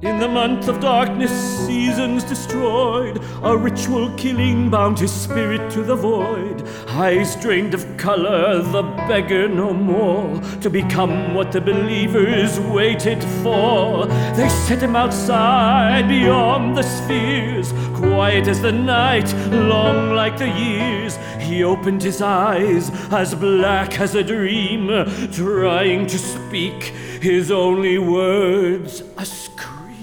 In the month of darkness, seasons destroyed, a ritual killing bound his spirit to the void. Eyes drained of color, the beggar no more, to become what the believers waited for. They set him outside, beyond the spheres, quiet as the night, long like the years. He opened his eyes, as black as a dream, trying to speak his only words, a scream.